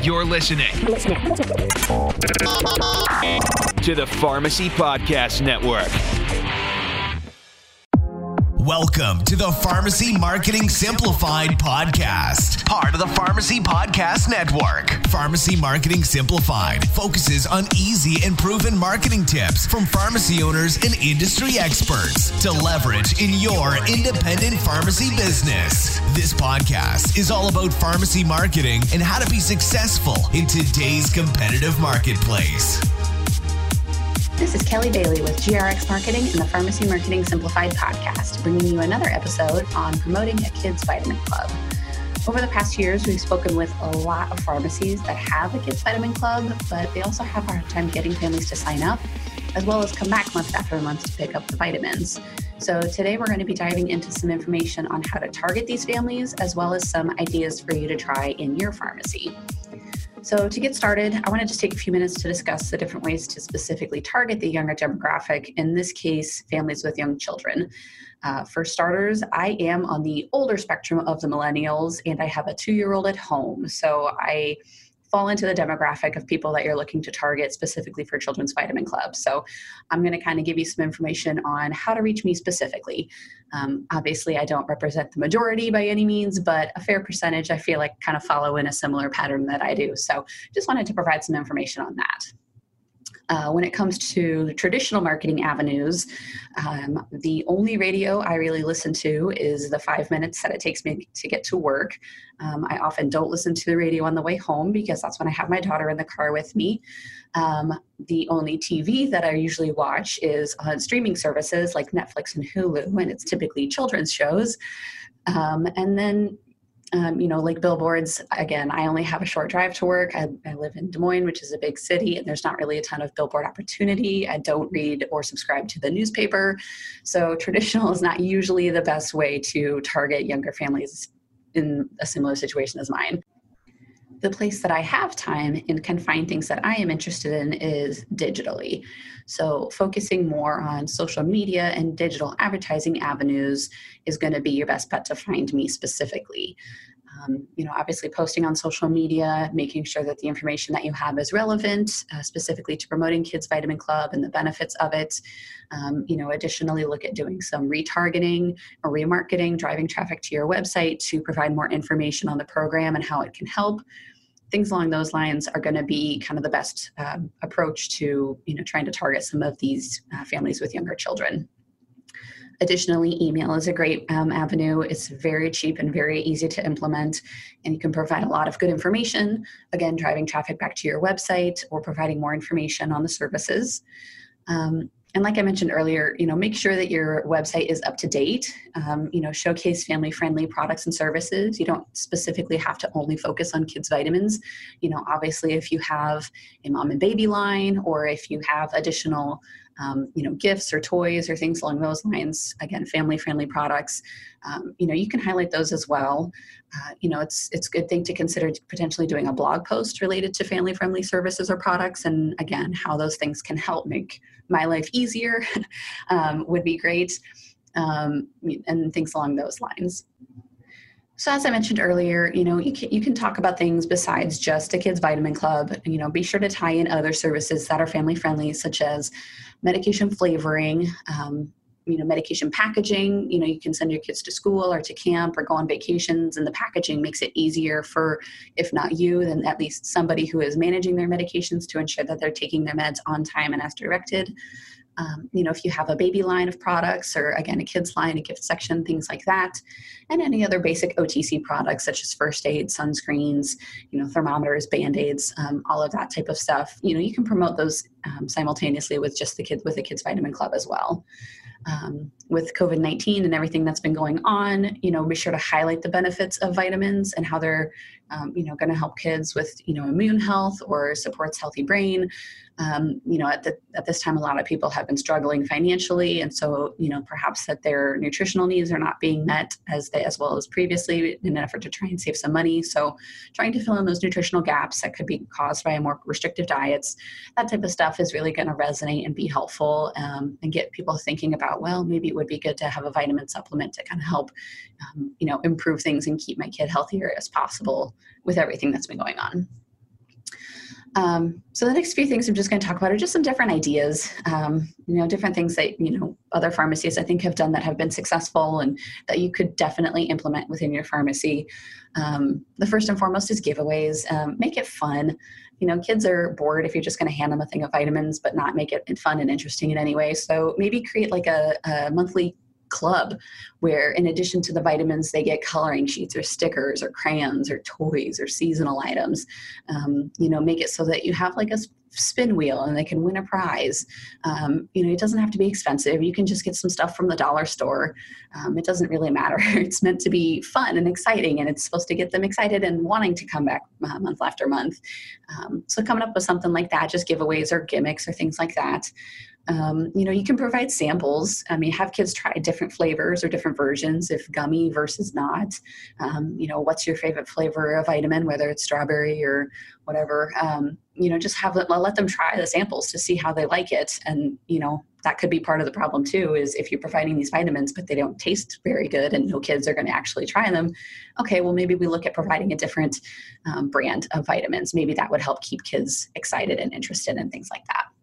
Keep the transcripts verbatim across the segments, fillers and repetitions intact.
You're listening to the Pharmacy Podcast Network. Welcome to the Pharmacy Marketing Simplified podcast, part of the Pharmacy Podcast Network. Pharmacy Marketing Simplified focuses on easy and proven marketing tips from pharmacy owners and industry experts to leverage in your independent pharmacy business. This podcast is all about pharmacy marketing and how to be successful in today's competitive marketplace. This is Kelly Bailey with G R X Marketing and the Pharmacy Marketing Simplified podcast, bringing you another episode on promoting a kids' vitamin club. Over the past years, we've spoken with a lot of pharmacies that have a kids' vitamin club, but they also have a hard time getting families to sign up, as well as come back month after month to pick up the vitamins. So today we're going to be diving into some information on how to target these families, as well as some ideas for you to try in your pharmacy. So to get started, I want to just take a few minutes to discuss the different ways to specifically target the younger demographic, in this case, families with young children. Uh, for starters, I am on the older spectrum of the millennials, and I have a two-year-old at home. So I fall into the demographic of people that you're looking to target specifically for Children's Vitamin Club. So I'm going to kind of give you some information on how to reach me specifically. Um, obviously, I don't represent the majority by any means, but a fair percentage I feel like kind of follow in a similar pattern that I do. So just wanted to provide some information on that. Uh, when it comes to the traditional marketing avenues, um, the only radio I really listen to is the five minutes that it takes me to get to work. Um, I often don't listen to the radio on the way home because that's when I have my daughter in the car with me. Um, the only T V that I usually watch is on streaming services like Netflix and Hulu, and it's typically children's shows. Um, and then Um, you know, like billboards, again, I only have a short drive to work. I, I live in Des Moines, which is a big city, and there's not really a ton of billboard opportunity. I don't read or subscribe to the newspaper. So traditional is not usually the best way to target younger families in a similar situation as mine. The place that I have time and can find things that I am interested in is digitally. So focusing more on social media and digital advertising avenues is going to be your best bet to find me specifically. Um, you know, obviously posting on social media, making sure that the information that you have is relevant, uh, specifically to promoting Kids Vitamin Club and the benefits of it. Um, you know, additionally, look at doing some retargeting or remarketing, driving traffic to your website to provide more information on the program and how it can help. Things along those lines are going to be kind of the best um, approach to, you know, trying to target some of these uh, families with younger children. Additionally, email is a great um, avenue. It's very cheap and very easy to implement, and you can provide a lot of good information, again, driving traffic back to your website or providing more information on the services. Um, And like I mentioned earlier, you know, make sure that your website is up to date. Um, you know, showcase family-friendly products and services. You don't specifically have to only focus on kids' vitamins. You know, obviously, if you have a mom and baby line, or if you have additional, um, you know, gifts or toys or things along those lines, again, family-friendly products, um, you know, you can highlight those as well. Uh, you know, it's it's a good thing to consider potentially doing a blog post related to family-friendly services or products, and again, how those things can help make my life easier um, would be great, um, and things along those lines. So as I mentioned earlier, you know, you can, you can talk about things besides just a kids' vitamin club. You know, be sure to tie in other services that are family-friendly, such as medication flavoring, um, you know, medication packaging. You know, you can send your kids to school or to camp or go on vacations, and the packaging makes it easier for, if not you, then at least somebody who is managing their medications to ensure that they're taking their meds on time and as directed. Um, you know, if you have a baby line of products, or again, a kids line, a gift section, things like that, and any other basic O T C products such as first aid, sunscreens, you know, thermometers, Band-Aids, um, all of that type of stuff. You know, you can promote those um, simultaneously with just the kids, with the Kids Vitamin Club as well. Um, with COVID nineteen and everything that's been going on, you know, be sure to highlight the benefits of vitamins and how they're, um, you know, going to help kids with, you know, immune health or supports healthy brain. Um, you know, at the, at this time, a lot of people have been struggling financially. And so, you know, perhaps that their nutritional needs are not being met as they, as well as previously, in an effort to try and save some money. So trying to fill in those nutritional gaps that could be caused by more restrictive diets, that type of stuff is really going to resonate and be helpful, um, and get people thinking about, well, maybe it would be good to have a vitamin supplement to kind of help, um, you know, improve things and keep my kid healthier as possible with everything that's been going on. Um, so the next few things I'm just going to talk about are just some different ideas, um, you know, different things that, you know, other pharmacies I think have done that have been successful and that you could definitely implement within your pharmacy. Um, the first and foremost is giveaways. Um, make it fun. You know, kids are bored if you're just going to hand them a thing of vitamins, but not make it fun and interesting in any way. So maybe create like a, a monthly club where in addition to the vitamins, they get coloring sheets or stickers or crayons or toys or seasonal items. Um, you know, make it so that you have like a spin wheel and they can win a prize. Um, you know, it doesn't have to be expensive. You can just get some stuff from the dollar store. Um, it doesn't really matter. It's meant to be fun and exciting, and it's supposed to get them excited and wanting to come back uh, month after month. Um, so coming up with something like that, just giveaways or gimmicks or things like that. Um, you know, you can provide samples. I mean, have kids try different flavors or different versions, if gummy versus not. Um, you know, what's your favorite flavor of vitamin, whether it's strawberry or whatever. Um, you know, just have let them try the samples to see how they like it. And, you know, that could be part of the problem too, is if you're providing these vitamins, but they don't taste very good and no kids are going to actually try them. Okay, well, maybe we look at providing a different um, brand of vitamins. Maybe that would help keep kids excited and interested in things like that.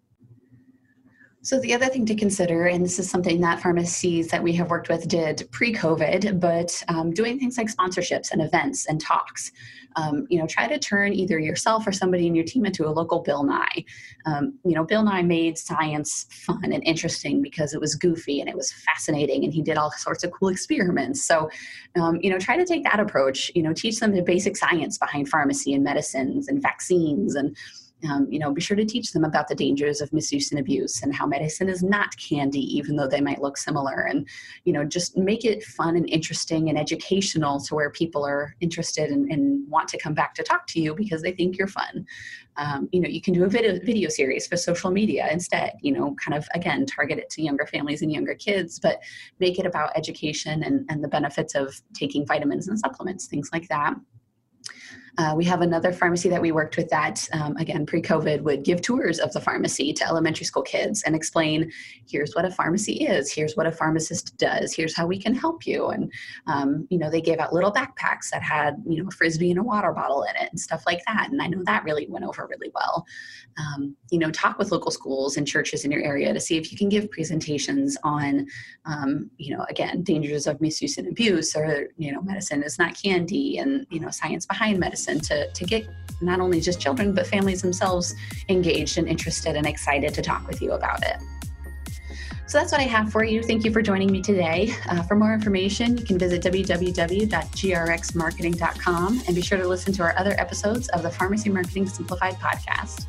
So the other thing to consider, and this is something that pharmacies that we have worked with did pre-COVID, but um, doing things like sponsorships and events and talks. Um, you know, try to turn either yourself or somebody in your team into a local Bill Nye. Um, you know, Bill Nye made science fun and interesting because it was goofy and it was fascinating and he did all sorts of cool experiments. So, um, you know, try to take that approach, you know, teach them the basic science behind pharmacy and medicines and vaccines and Um, you know, be sure to teach them about the dangers of misuse and abuse and how medicine is not candy, even though they might look similar. And, you know, just make it fun and interesting and educational to where people are interested and, and want to come back to talk to you because they think you're fun. Um, you know, you can do a video, video series for social media instead, you know, kind of, again, target it to younger families and younger kids, but make it about education and, and the benefits of taking vitamins and supplements, things like that. Uh, we have another pharmacy that we worked with that, um, again, pre-COVID, would give tours of the pharmacy to elementary school kids and explain, here's what a pharmacy is, here's what a pharmacist does, here's how we can help you. And, um, you know, they gave out little backpacks that had, you know, a Frisbee and a water bottle in it and stuff like that. And I know that really went over really well. Um, you know, talk with local schools and churches in your area to see if you can give presentations on, um, you know, again, dangers of misuse and abuse, or, you know, medicine is not candy, and, you know, science behind medicine. To, to get not only just children, but families themselves engaged and interested and excited to talk with you about it. So that's what I have for you. Thank you for joining me today. Uh, for more information, you can visit w w w dot g r x marketing dot com and be sure to listen to our other episodes of the Pharmacy Marketing Simplified podcast.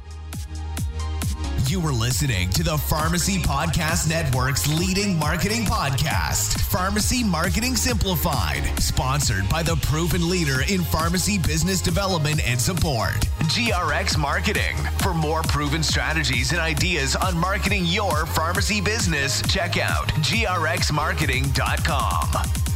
You were listening to the Pharmacy Podcast Network's leading marketing podcast, Pharmacy Marketing Simplified, sponsored by the proven leader in pharmacy business development and support, G R X Marketing. For more proven strategies and ideas on marketing your pharmacy business, check out g r x marketing dot com.